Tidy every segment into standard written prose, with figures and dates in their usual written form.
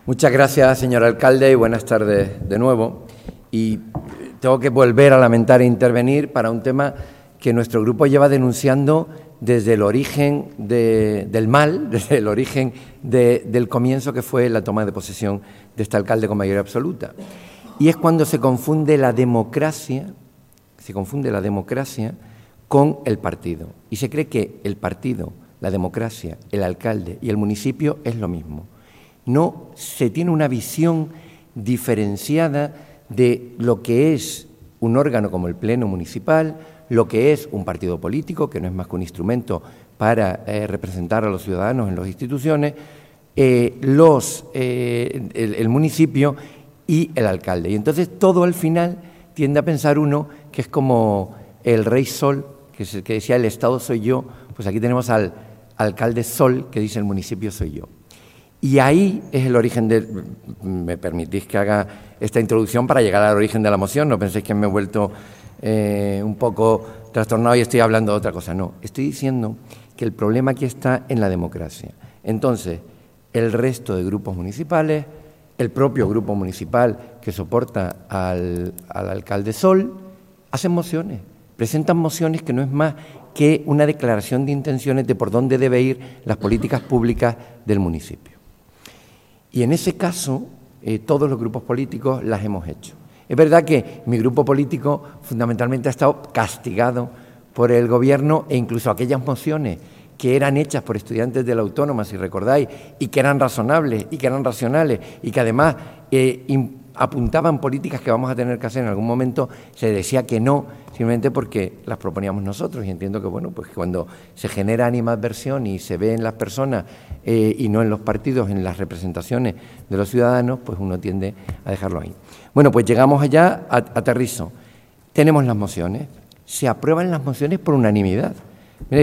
Muchas gracias, señor alcalde, y buenas tardes de nuevo. Y tengo que volver a lamentar e intervenir para un tema que nuestro grupo lleva denunciando desde el origen del mal, desde el origen del comienzo, que fue la toma de posesión de este alcalde con mayoría absoluta. Y es cuando se confunde la democracia, con el partido. Y se cree que el partido, la democracia, el alcalde y el municipio es lo mismo. No se tiene una visión diferenciada de lo que es un órgano como el Pleno Municipal, lo que es un partido político, que no es más que un instrumento para representar a los ciudadanos en las instituciones, el municipio y el alcalde. Y entonces todo al final tiende a pensar uno que es como el rey Sol, que decía el Estado soy yo, pues aquí tenemos al alcalde Sol, que dice el municipio soy yo. Y ahí es el origen de... Me permitís que haga esta introducción para llegar al origen de la moción, no penséis que me he vuelto un poco trastornado y estoy hablando de otra cosa. No, estoy diciendo que el problema aquí está en la democracia. Entonces, el resto de grupos municipales, el propio grupo municipal que soporta al alcalde Sol, hacen mociones, presentan mociones que no es más que una declaración de intenciones de por dónde debe ir las políticas públicas del municipio. Y en ese caso, todos los grupos políticos las hemos hecho. Es verdad que mi grupo político fundamentalmente ha estado castigado por el Gobierno e incluso aquellas mociones que eran hechas por estudiantes de la Autónoma, si recordáis, y que eran razonables y que eran racionales y que además apuntaban políticas que vamos a tener que hacer en algún momento, se decía que no, simplemente porque las proponíamos nosotros. Y entiendo que, bueno, pues cuando se genera animadversión y se ve en las personas y no en los partidos, en las representaciones de los ciudadanos, pues uno tiende a dejarlo ahí. Bueno, pues llegamos allá, aterrizo. Tenemos las mociones, se aprueban las mociones por unanimidad. Mira,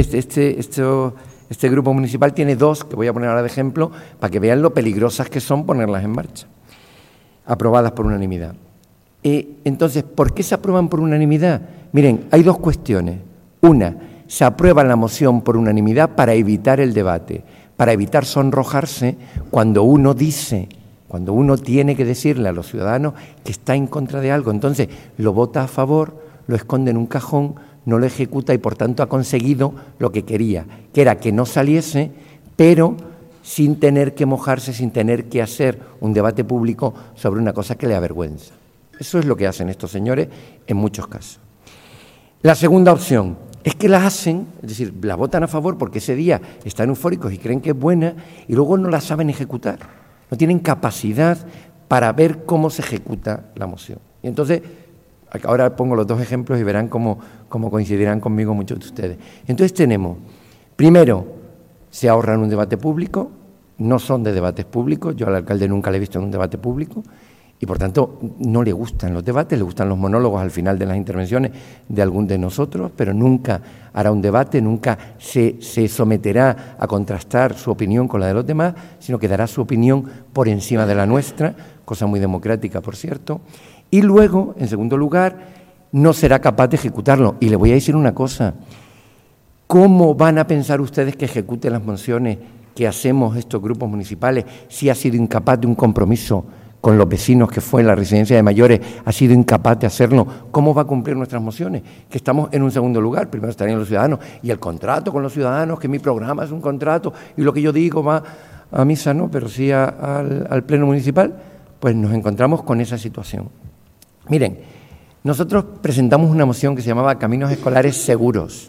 este grupo municipal tiene dos, que voy a poner ahora de ejemplo, para que vean lo peligrosas que son ponerlas en marcha. Aprobadas por unanimidad. Entonces, ¿por qué se aprueban por unanimidad? Miren, hay dos cuestiones. Una, se aprueba la moción por unanimidad para evitar el debate, para evitar sonrojarse cuando uno dice, cuando uno tiene que decirle a los ciudadanos que está en contra de algo. Entonces, lo vota a favor, lo esconde en un cajón, no lo ejecuta y, por tanto, ha conseguido lo que quería, que era que no saliese, pero sin tener que mojarse, sin tener que hacer un debate público sobre una cosa que le avergüenza. Eso es lo que hacen estos señores en muchos casos. La segunda opción es que la hacen, es decir, la votan a favor porque ese día están eufóricos y creen que es buena y luego no la saben ejecutar. No tienen capacidad para ver cómo se ejecuta la moción. Y entonces, ahora pongo los dos ejemplos y verán cómo coincidirán conmigo muchos de ustedes. Entonces tenemos, primero, se ahorran un debate público, no son de debates públicos, yo al alcalde nunca le he visto en un debate público y por tanto no le gustan los debates, le gustan los monólogos al final de las intervenciones de algún de nosotros, pero nunca hará un debate, nunca se someterá a contrastar su opinión con la de los demás, sino que dará su opinión por encima de la nuestra, cosa muy democrática, por cierto, y luego, en segundo lugar, no será capaz de ejecutarlo. Y le voy a decir una cosa. ¿Cómo van a pensar ustedes que ejecute las mociones que hacemos estos grupos municipales si ha sido incapaz de un compromiso con los vecinos que fue en la residencia de mayores, ha sido incapaz de hacerlo? ¿Cómo va a cumplir nuestras mociones? Que estamos en un segundo lugar, primero estarían los ciudadanos y el contrato con los ciudadanos, que mi programa es un contrato y lo que yo digo va a misa, no, pero sí al Pleno Municipal, pues nos encontramos con esa situación. Miren, nosotros presentamos una moción que se llamaba Caminos Escolares Seguros.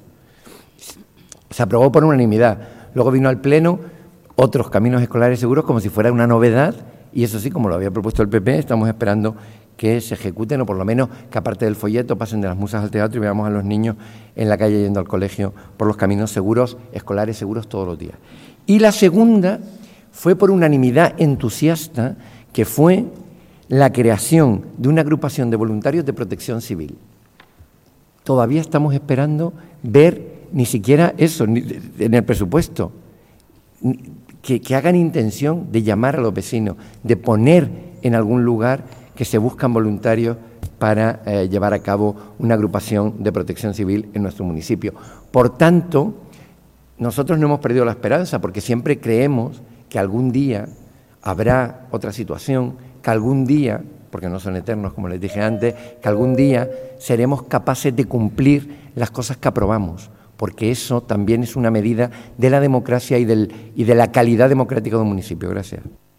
Se aprobó por unanimidad. Luego vino al Pleno otros caminos escolares seguros como si fuera una novedad y eso sí, como lo había propuesto el PP, estamos esperando que se ejecuten o por lo menos que aparte del folleto pasen de las musas al teatro y veamos a los niños en la calle yendo al colegio por los caminos seguros, escolares seguros todos los días. Y la segunda fue por unanimidad entusiasta, que fue la creación de una agrupación de voluntarios de protección civil. Todavía estamos esperando ver ni siquiera eso en el presupuesto, que hagan intención de llamar a los vecinos, de poner en algún lugar que se buscan voluntarios para llevar a cabo una agrupación de protección civil en nuestro municipio. Por tanto, nosotros no hemos perdido la esperanza porque siempre creemos que algún día habrá otra situación, que algún día, porque no son eternos, como les dije antes, que algún día seremos capaces de cumplir las cosas que aprobamos, porque eso también es una medida de la democracia y de la calidad democrática de un municipio. Gracias.